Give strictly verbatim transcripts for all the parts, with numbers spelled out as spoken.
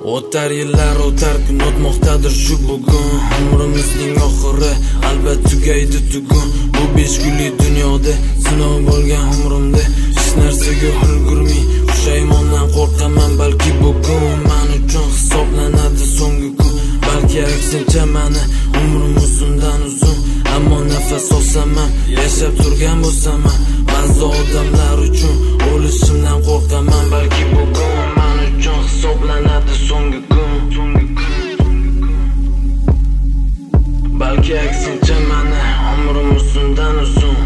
O'tar yillar o'tar kun o'tmoqdadir shu bugun. Umrimizning oxiri albatta tugaydi tugun. Bu besh kunlik dunyoda sinov bo'lgan umrimda hech narsaga ulgurmay pushaymondan qo'rqaman. Balki bugun men uchun hisoblanadi so'nggi kun. Balki aksincha meni umrim uzundan uzun, ammo nafas olsam ham yashab turgan bo'lsam ham ba'zi odamlar uchun o'lishimdan qo'rqaman. Balki bugun men uchun hisoblanadi so'nggi kun. Balki aksincha meni umrim uzundan uzun.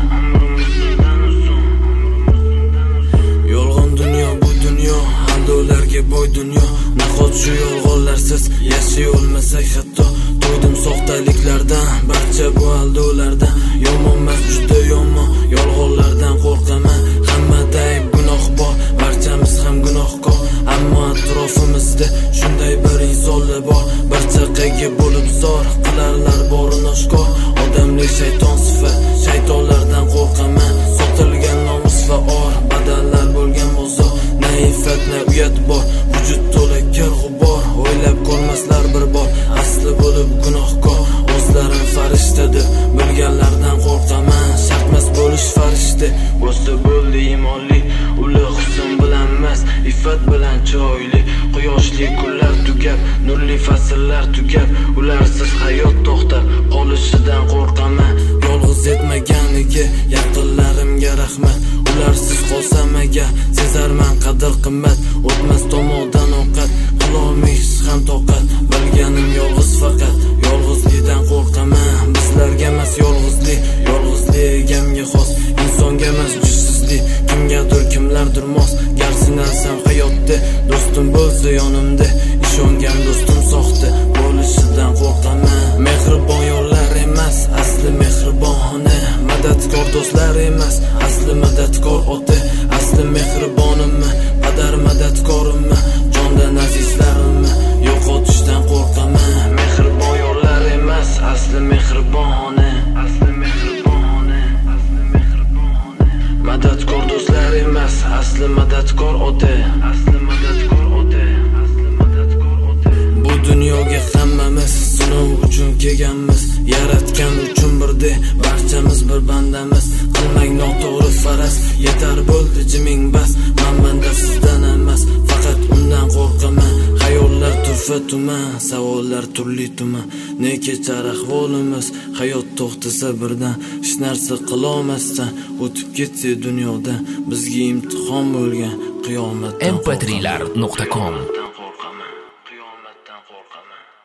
Yolg'on dunyo bu dunyo, aldolarga boy dunyo. Nahot shu yolg'onlarsiz yashay olmasak hatto. To'ydim soxtaliklardan, barcha bu aldolardan. Yomonmas juda yomon, yolg'onlardan qo'rqaman. Hammada ayb gunoh bor, barchamiz ham gunohkor. Ammo atrofimizda shunday bir insonlar bor, bir chaqaga bo'lib zor qilarlar borini oshkor. Odamlik shayton sifat, shaytonlardan qo'rqaman. Sotilgan nomus va or, badallar bo'lgan bozor. Na iffat na uyat bor, vujud to'la kir g'ubor. O'ylab ko'rmaslar bir bor, asli bo'lib gunohkor. O'zlarim farishtadir, bilganlardan qo'rqaman. Shartmas bo'lish farishta, bo'lsa bo'ldi imonli. Ular husn bilan emas, iffat bilan chiroyli. Quyoshli kunlar tugab, nurli fasllar tugab, ularsiz hayot to'xtab qolishidan qo'rqaman. Yolg'iz etmaganiga yaqinlarimga rahmat. Ularsiz qolsam agar sezarman qadr qimmat. O'tmas tomodan ovqat, qilolmaysiz ham toqat. Bilganim yolg'iz faqat, yolg'izlikdan qo'rqaman. Bizlarga emas yolg'izlik, yolg'izlik egamga xos. Insonga emas jussizlik, kimgadir kimlardir mos. Gar sinarsam hayotda, do'stim bo'lsa yonimda, ishongan do'stim soxta bo'lishidan qo'rqaman. Mehribon yo'llar emas, asli mehribon ona. Madadkor do'stlar emas, asli madadkor ota. Asli mehribonimmi, qadar madadkorimmi, jondan azizlarimmi yo'qotishdan qo'rqaman. Mehribon yo'llar emas, asli mehribon ona. Asli mehribon ona, asli mehribon ona. Madadkor do'stlar emas, asli madadkor ota. Asli madadkor ota, asli madadkor ota. Bu dunyoga hammamiz sinov uchun kelganmiz. Yaratgan uchun birda, barchamiz bir bandamiz. Qilmang noto'g'ri faraz, yetar bo'ldi jiming bas. Men banda sizdan emas, faqat undan qo'rqaman. Xayollar turfa-tuman, savollar turli tuman. Ne kechar ahvolimiz, hayot to'xtasa birdan, hech narsa qilolmasdan o'tib ketsa dunyodan. Bizga imtihon bo'lgan qiyomatdan m p trilar nuqta com qiyomatdan qo'rqaman.